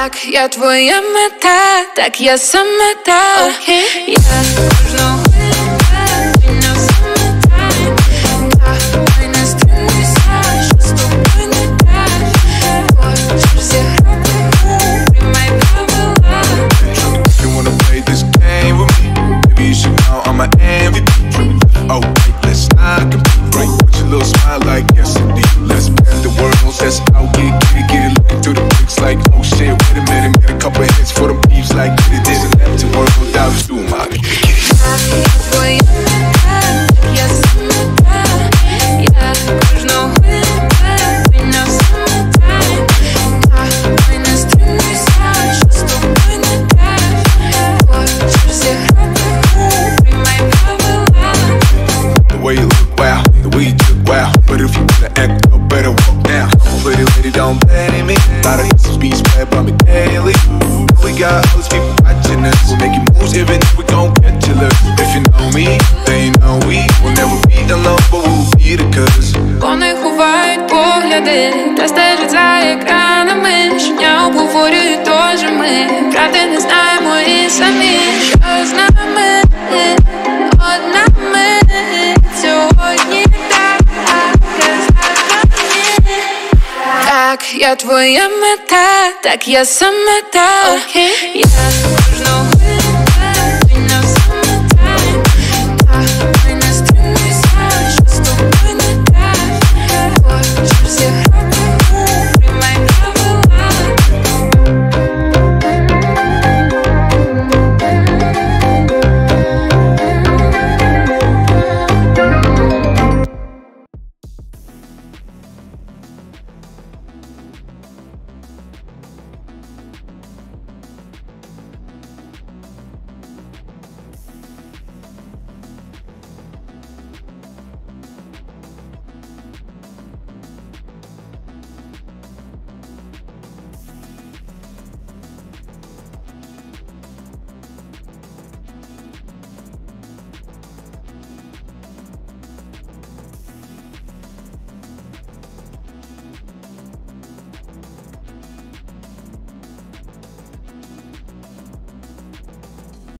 Так, я твоя мета, так я самота. Я кожного літа, ти на самотайм. Так, ми не стримуйся, що з тобою не так. Хочеш зіграти, приймай правила. You wanna play this game with me? Maybe you should know I'm an MVP. Oh, wait, let's not compete. Right, with your little smile like yes indeed. Let's pass the world, let's out, get it. Looking through the pics like, oh shit, wait a minute. Made a couple hits for them peeps like, get it. There's an empty world without you, my get it. Твоя мета, я самота. Я кожного літа, ти на самотайм. Так, ми не стримуйся, що з тобою не так. Хочеш зіграти, приймай правила. The way you look, wow. The way you took, wow. But if you wanna act up, better walk down. Pretty lady, don't blame me. Lot of hits and speeds spread by me daily. We got all these people watching us. We're making moves even if we gon' get you look. If you know me, then you know we will never be alone, but we'll be the cause. Вони ховають погляди та стежать за екранами. Щодня обговорюють теж ми. Правди не знаємо і самі. Що з нами, одна ми сьогодні так, завтра ні. Так, я твоя мета, так я самота. Я кожного